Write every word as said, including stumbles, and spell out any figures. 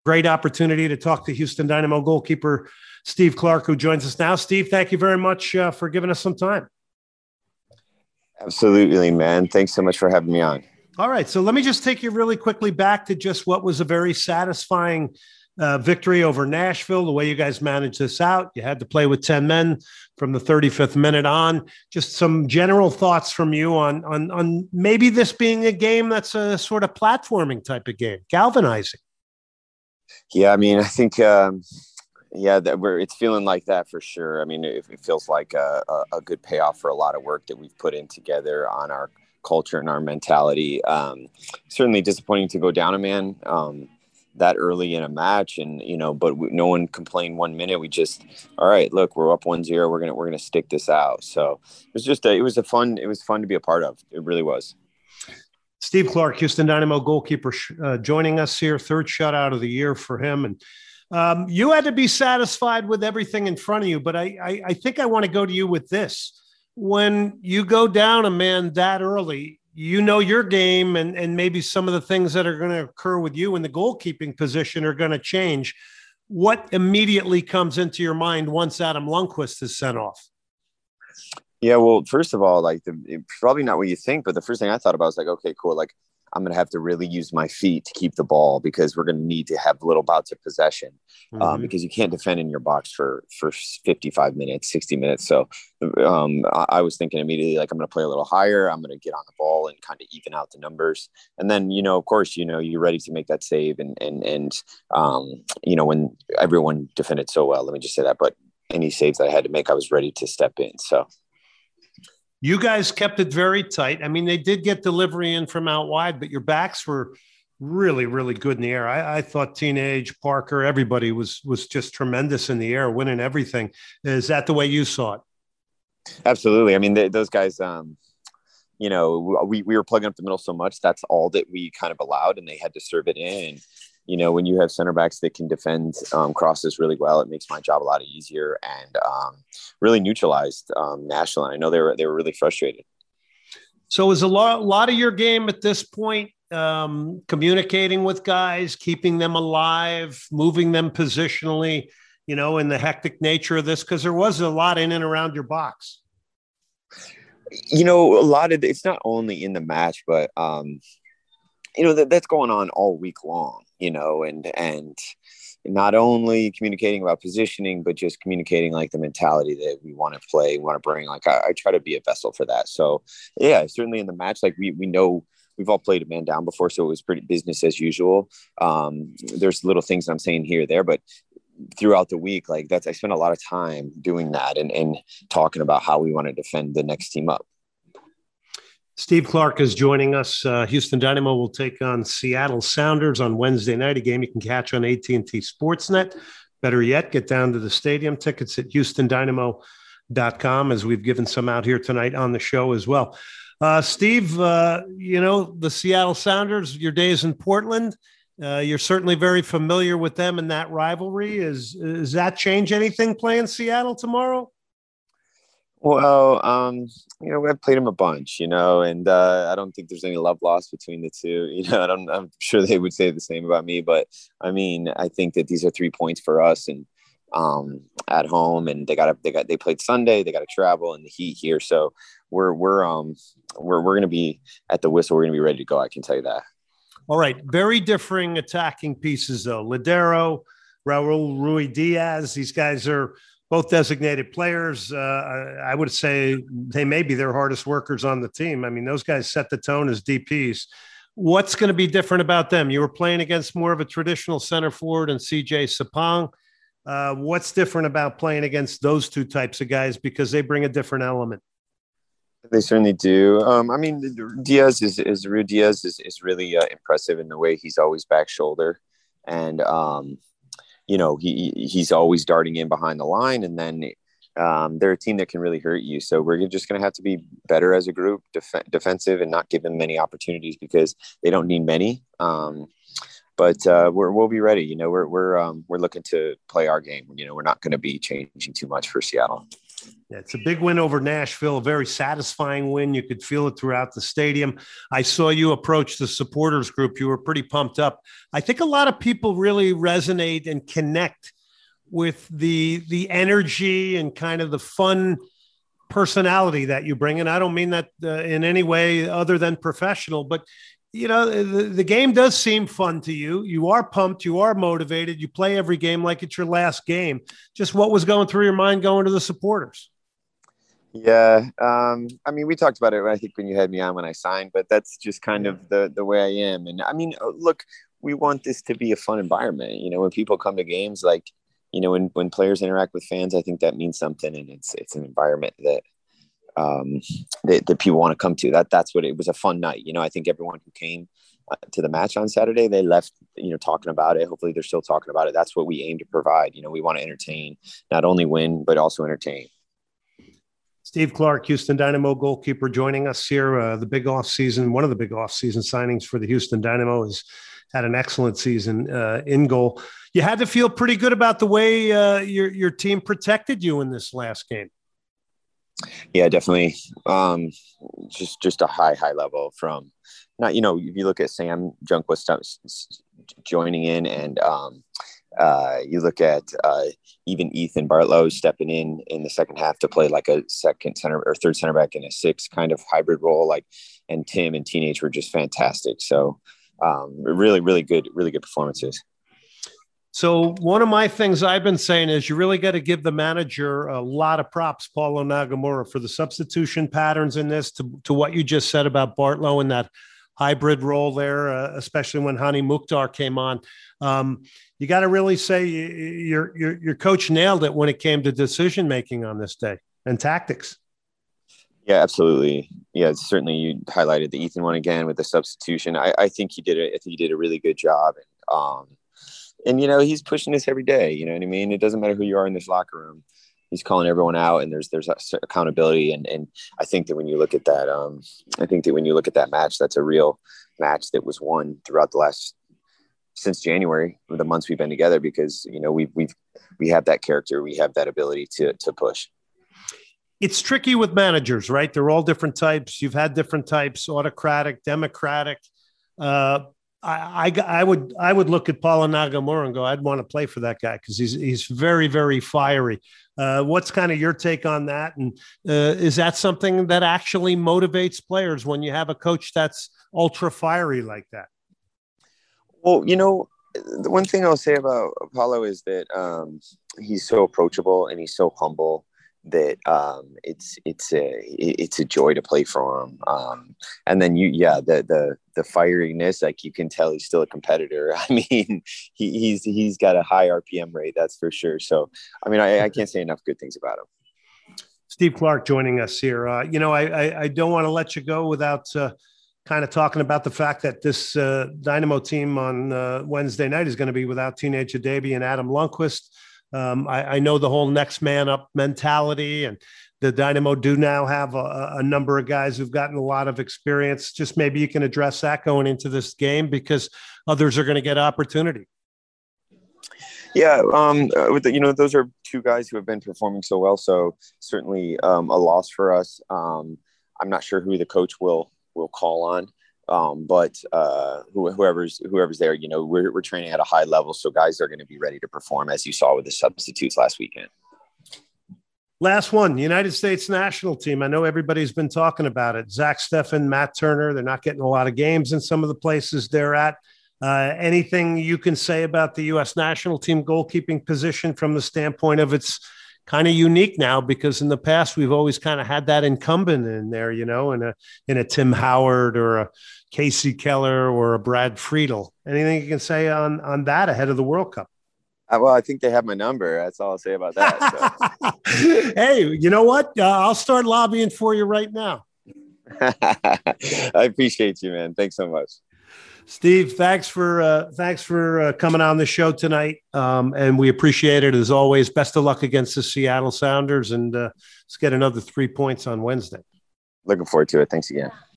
great opportunity to talk to Houston Dynamo goalkeeper Steve Clark, who joins us now. Steve, thank you very much uh, for giving us some time. Absolutely, man. Thanks so much for having me on. All right. So let me just take you really quickly back to just what was a very satisfying uh, victory over Nashville, the way you guys managed this out. You had to play with ten men from the thirty-fifth minute on. Just some general thoughts from you on, on, on maybe this being a game that's a sort of platforming type of game, galvanizing. Yeah, I mean, I think, um, yeah, that we're it's feeling like that for sure. I mean, it, it feels like a, a, a good payoff for a lot of work that we've put in together on our culture and our mentality. Um, certainly disappointing to go down a man um, that early in a match, and you know, but we, no one complained one minute. We just, all right, look, we're up one zero. We're gonna we're gonna stick this out. So it was just a, it was a fun it was fun to be a part of. It really was. Steve Clark, Houston Dynamo goalkeeper, uh, joining us here. Third shutout of the year for him, and um, you had to be satisfied with everything in front of you. But I, I, I think I want to go to you with this. When you go down a man that early, you know your game, and, and maybe some of the things that are going to occur with you in the goalkeeping position are going to change. What immediately comes into your mind once Adam Lundqvist is sent off? Yeah, well, first of all, like the, it's probably not what you think, but the first thing I thought about was like, okay, cool. Like I'm going to have to really use my feet to keep the ball because we're going to need to have little bouts of possession um, mm-hmm. because you can't defend in your box for, for fifty-five minutes, sixty minutes. So um, I, I was thinking immediately, like, I'm going to play a little higher. I'm going to get on the ball and kind of even out the numbers. And then, you know, of course, you know, you're ready to make that save. And, and, and um, you know, when everyone defended so well, let me just say that, but any saves that I had to make, I was ready to step in. So. You guys kept it very tight. I mean, they did get delivery in from out wide, but your backs were really, really good in the air. I, I thought Teenage, Parker, everybody was was just tremendous in the air, winning everything. Is that the way you saw it? Absolutely. I mean, they, those guys, um, you know, we, we were plugging up the middle so much. That's all that we kind of allowed, and they had to serve it in. You know, when you have center backs that can defend um, crosses really well, it makes my job a lot easier and um, really neutralized um, Nashville. And I know they were they were really frustrated. So is a lot, a lot of your game at this point um, communicating with guys, keeping them alive, moving them positionally, you know, in the hectic nature of this? Because there was a lot in and around your box. You know, a lot of it's not only in the match, but um, you know, that, that's going on all week long, you know, and, and not only communicating about positioning, but just communicating like the mentality that we want to play, want to bring. Like I, I try to be a vessel for that. So yeah, certainly in the match, like we, we know we've all played a man down before, so it was pretty business as usual. Um, there's little things I'm saying here or there, but throughout the week, like that's, I spent a lot of time doing that and, and talking about how we want to defend the next team up. Steve Clark is joining us. Uh, Houston Dynamo will take on Seattle Sounders on Wednesday night, a game you can catch on A T and T Sportsnet. Better yet, get down to the stadium. Tickets at houston dynamo dot com, as we've given some out here tonight on the show as well. Uh, Steve, uh, you know, the Seattle Sounders, your days in Portland, uh, you're certainly very familiar with them and that rivalry. Is, does that change anything playing Seattle tomorrow? Well, um, you know, I've played them a bunch, you know, and uh, I don't think there's any love lost between the two. You know, I don't, I'm sure they would say the same about me, but I mean, I think that these are three points for us and um, at home, and they got, they got, they played Sunday, they got to travel in the heat here. So we're, we're, um, we're, we're going to be at the whistle. We're going to be ready to go. I can tell you that. All right. Very differing attacking pieces though. Ladero, Raul Ruidiaz, these guys are both designated players. Uh, I would say they may be their hardest workers on the team. I mean, those guys set the tone as D Ps. What's going to be different about them? You were playing against more of a traditional center forward and C J Sapong. Uh, what's different about playing against those two types of guys, because they bring a different element? They certainly do. Um, I mean, Diaz is, is Ruidiaz is, is really uh, impressive in the way he's always back shoulder. And, um, you know, he he's always darting in behind the line, and then um, they're a team that can really hurt you. So we're just going to have to be better as a group, def- defensive, and not give them many opportunities because they don't need many. Um, but uh, we're, we'll be ready. You know, we're we're um, we're looking to play our game. You know, we're not going to be changing too much for Seattle. Yeah, it's a big win over Nashville, a very satisfying win. You could feel it throughout the stadium. I saw you approach the supporters group. You were pretty pumped up. I think a lot of people really resonate and connect with the the energy and kind of the fun personality that you bring. And I don't mean that uh, in any way other than professional, but you know, the, the game does seem fun to you. You are pumped. You are motivated. You play every game like it's your last game. Just what was going through your mind going to the supporters? Yeah. Um, I mean, we talked about it, I think, when you had me on when I signed, but that's just kind of the, the way I am. And I mean, look, we want this to be a fun environment. You know, when people come to games, like, you know, when, when players interact with fans, I think that means something. And it's, it's an environment that, um, that, that people want to come to. That that's what it was, a fun night. You know, I think everyone who came uh, to the match on Saturday, they left, you know, talking about it. Hopefully they're still talking about it. That's what we aim to provide. You know, we want to entertain, not only win, but also entertain. Steve Clark, Houston Dynamo goalkeeper, joining us here. Uh, the big off season, one of the big off season signings for the Houston Dynamo, has had an excellent season uh, in goal. You had to feel pretty good about the way uh, your your team protected you in this last game. Yeah, definitely. Um, just just a high high level from, not, you know, if you look at Sam Junquist joining in, and um, uh, you look at uh, even Ethan Bartlow stepping in in the second half to play like a second center or third center back in a six kind of hybrid role, like, and Tim and Teenage were just fantastic. So um, really, really good, really good performances. So one of my things I've been saying is you really got to give the manager a lot of props, Paulo Nagamura, for the substitution patterns in this, to, to what you just said about Bartlow and that hybrid role there, uh, especially when Hani Mukhtar came on. Um, you got to really say your, your, your coach nailed it when it came to decision-making on this day and tactics. Yeah, absolutely. Yeah, certainly you highlighted the Ethan one again with the substitution. I, I think he did it. I think he did a really good job. And, um, and, you know, he's pushing this every day. You know what I mean? It doesn't matter who you are in this locker room. He's calling everyone out, and there's there's accountability. And and I think that when you look at that, um, I think that when you look at that match, that's a real match that was won throughout the last, since January, the months we've been together, because, you know, we've we've we have that character, we have that ability to to push. It's tricky with managers, right? They're all different types. You've had different types: autocratic, democratic. Uh, I, I, I would I would look at Paulo Nagamura and go, I'd want to play for that guy because he's he's very, very fiery. Uh, what's kind of your take on that? And uh, is that something that actually motivates players when you have a coach that's ultra fiery like that? Well, you know, the one thing I'll say about Paulo is that um, he's so approachable and he's so humble that um, it's it's a it's a joy to play for him. Um, and then you, yeah, the the the fieriness, like, you can tell he's still a competitor. I mean, he, he's he's got a high R P M rate, that's for sure. So, I mean, I, I can't say enough good things about him. Steve Clark joining us here. Uh, you know, I, I I don't want to let you go without uh, kind of talking about the fact that this uh, Dynamo team on uh, Wednesday night is going to be without Teenage Adebi and Adam Lundqvist. Um, I, I know the whole next man up mentality, and the Dynamo do now have a, a number of guys who've gotten a lot of experience. Just maybe you can address that going into this game, because others are going to get opportunity. Yeah, um, with the, you know, those are two guys who have been performing so well. So certainly um, a loss for us. Um, I'm not sure who the coach will will call on. Um, but uh, who, whoever's whoever's there, you know, we're we're training at a high level, so guys are going to be ready to perform, as you saw with the substitutes last weekend. Last one, United States national team. I know everybody's been talking about it. Zach Steffen, Matt Turner, they're not getting a lot of games in some of the places they're at. Uh, anything you can say about the U S national team goalkeeping position from the standpoint of it's kind of unique now, because in the past we've always kind of had that incumbent in there, you know, in a in a Tim Howard or a Casey Keller or a Brad Friedel. Anything you can say on on that ahead of the World Cup? Uh, well, I think they have my number. That's all I'll say about that. So. Hey, you know what? Uh, I'll start lobbying for you right now. I appreciate you, man. Thanks so much. Steve, thanks for uh, thanks for uh, coming on the show tonight, um, and we appreciate it as always. Best of luck against the Seattle Sounders, and uh, let's get another three points on Wednesday. Looking forward to it. Thanks again.